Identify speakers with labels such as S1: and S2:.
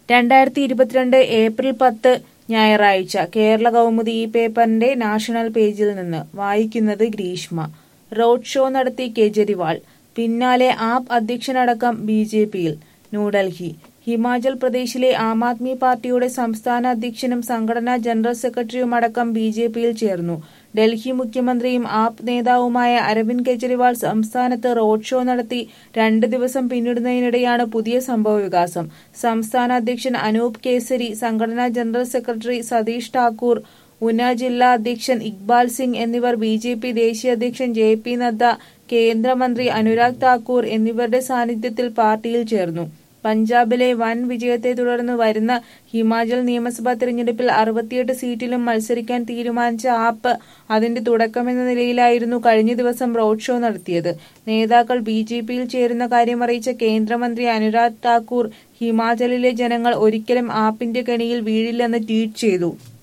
S1: 2022 April 10 ഞായറാഴ്ച കേരള കൗമുദി ഈ പേപ്പറിന്റെ നാഷണൽ പേജിൽ നിന്ന് വായിക്കുന്നത് ഗ്രീഷ്മ. റോഡ് ഷോ നടത്തി കേജ്രിവാൾ, പിന്നാലെ ആപ് അധ്യക്ഷനടക്കം ബിജെപിയിൽ. ന്യൂഡൽഹി: ഹിമാചൽ പ്രദേശിലെ ആം ആദ്മി പാർട്ടിയുടെ സംസ്ഥാന അധ്യക്ഷനും സംഘടനാ ജനറൽ സെക്രട്ടറിയുമടക്കം ബിജെപിയിൽ ചേർന്നു. ഡൽഹി മുഖ്യമന്ത്രിയും ആപ് നേതാവുമായ അരവിന്ദ് കെജ്രിവാൾ സംസ്ഥാനത്ത് റോഡ് ഷോ നടത്തി 2 ദിവസം പിന്നിടുന്നതിനിടെയാണ് പുതിയ സംഭവവികാസം. സംസ്ഥാന അധ്യക്ഷൻ അനൂപ് കേസരി, സംഘടനാ ജനറൽ സെക്രട്ടറി സതീഷ് ഠാക്കൂർ, ഉന ജില്ലാ അധ്യക്ഷൻ ഇക്ബാൽ സിംഗ് എന്നിവർ ബിജെപി ദേശീയ അധ്യക്ഷൻ ജെ.പി. നദ്ദ, കേന്ദ്രമന്ത്രി അനുരാഗ് താക്കൂർ എന്നിവരുടെ സാന്നിധ്യത്തിൽ പാർട്ടിയിൽ ചേർന്നു. പഞ്ചാബിലെ വൻ വിജയത്തെ തുടർന്ന് വരുന്ന ഹിമാചൽ നിയമസഭാ തെരഞ്ഞെടുപ്പിൽ 68 സീറ്റിലും മത്സരിക്കാൻ തീരുമാനിച്ച ആപ്പ് അതിന്റെ തുടക്കമെന്ന നിലയിലായിരുന്നു കഴിഞ്ഞ ദിവസം റോഡ് ഷോ നടത്തിയത്. നേതാക്കൾ ബിജെപിയിൽ ചേരുന്ന കാര്യമറിയിച്ച കേന്ദ്രമന്ത്രി അനുരാഗ് താക്കൂർ ഹിമാചലിലെ ജനങ്ങൾ ഒരിക്കലും ആപ്പിന്റെ കെണിയിൽ വീഴില്ലെന്ന് ട്വീറ്റ് ചെയ്തു.